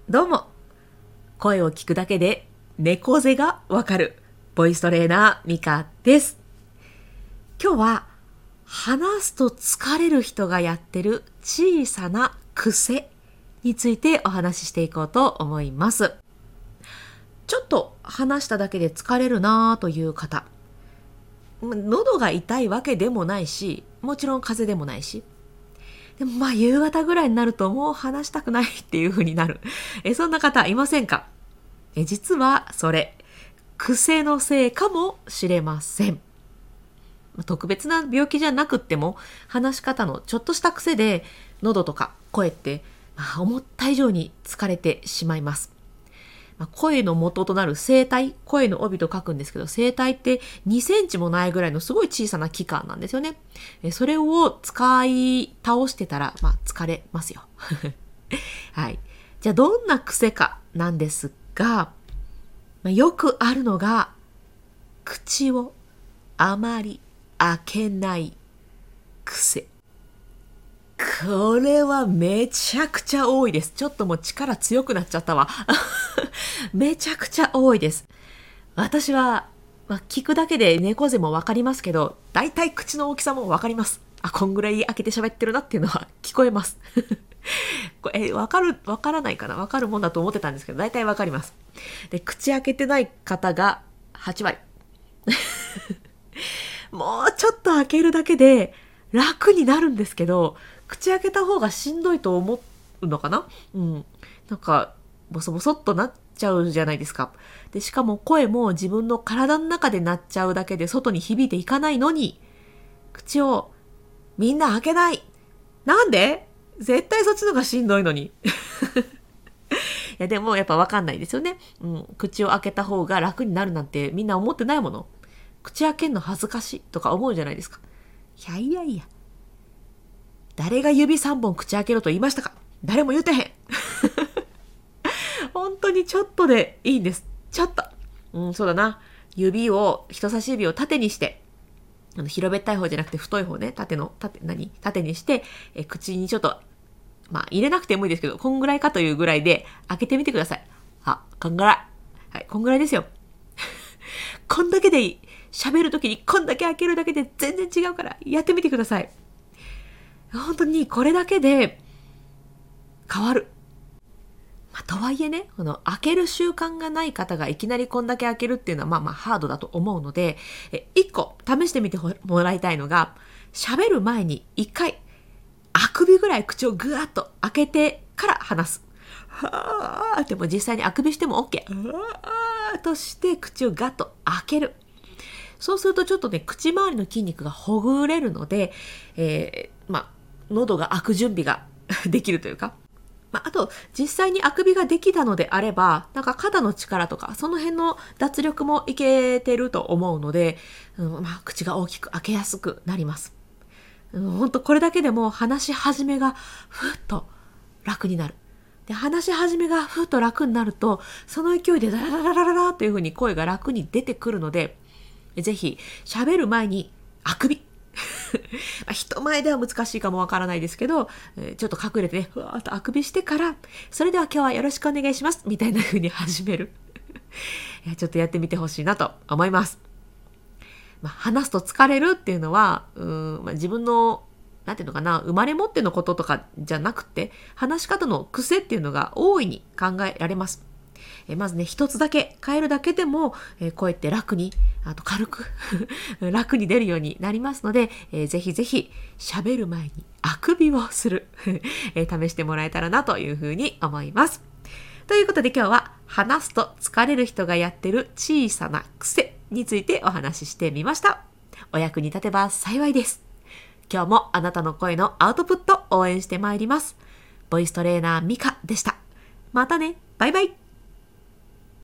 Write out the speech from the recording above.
どうも、声を聞くだけで猫背がわかるボイストレーナーミカです。今日は話すと疲れる人がやってる小さな癖についてお話ししていこうと思います。ちょっと話しただけで疲れるなという方、喉が痛いわけでもないし、もちろん風邪でもないし、でも夕方ぐらいになるともう話したくないっていう風になる。そんな方いませんか？実はそれ、癖のせいかもしれません。特別な病気じゃなくっても、話し方のちょっとした癖で喉とか声って思った以上に疲れてしまいます。声の元となる声帯、声の帯と書くんですけど、声帯って2センチもないぐらいのすごい小さな器官なんですよね。それを使い倒してたら、疲れますよ。はい。じゃあどんな癖かなんですが、よくあるのが、口をあまり開けない癖。これはめちゃくちゃ多いです。ちょっともう力強くなっちゃったわ。めちゃくちゃ多いです。私は、聞くだけで猫背もわかりますけど、だいたい口の大きさもわかります。こんぐらい開けて喋ってるなっていうのは聞こえます。わからないかな？わかるもんだと思ってたんですけど、だいたいわかります。で、口開けてない方が8割。もうちょっと開けるだけで楽になるんですけど、口開けた方がしんどいと思うのかな？なんか、ボソボソっとなっちゃうじゃないですか。で、しかも声も自分の体の中で鳴っちゃうだけで外に響いていかないのに、口をみんな開けない。なんで？絶対そっちの方がしんどいのに。いやでもやっぱ分かんないですよね。口を開けた方が楽になるなんてみんな思ってないもの。口開けんの恥ずかしいとか思うじゃないですか。いや。誰が指3本口開けろと言いましたか？誰も言うてへん。本当にちょっとでいいんです。ちょっと。そうだな。人差し指を縦にして、平べったい方じゃなくて太い方ね、縦にして、口にちょっと、入れなくてもいいですけど、こんぐらいかというぐらいで開けてみてください。こんぐらい。はい、こんぐらいですよ。こんだけでいい。喋るときにこんだけ開けるだけで全然違うからやってみてください。本当にこれだけで変わる。とはいえね、開ける習慣がない方がいきなりこんだけ開けるっていうのはハードだと思うので、一個試してみてもらいたいのが、喋る前に一回、あくびぐらい口をぐわっと開けてから話す。はーっても実際にあくびしても OK。として口をガッと開ける。そうするとちょっとね、口周りの筋肉がほぐれるので、喉が開く準備ができるというか、あと、実際にあくびができたのであれば、肩の力とか、その辺の脱力もいけてると思うので、口が大きく開けやすくなります。本当これだけでも話し始めがふっと楽になる。で、話し始めがふっと楽になると、その勢いでダラララララという風に声が楽に出てくるので、ぜひ喋る前にあくび。人前では難しいかもわからないですけど、ちょっと隠れてね、ふわーっとあくびしてから、それでは今日はよろしくお願いしますみたいな風に始める。ちょっとやってみてほしいなと思います。話すと疲れるっていうのは、自分のなんていうのかな、生まれ持ってのこととかじゃなくて、話し方の癖っていうのが大いに考えられます。まずね、一つだけ変えるだけでも、声って楽に、軽く楽に出るようになりますので、ぜひぜひ喋る前にあくびをする、試してもらえたらなというふうに思います。ということで今日は話すと疲れる人がやってる小さな癖についてお話ししてみました。お役に立てば幸いです。今日もあなたの声のアウトプット応援してまいります。ボイストレーナーミカでした。またね。バイバイ。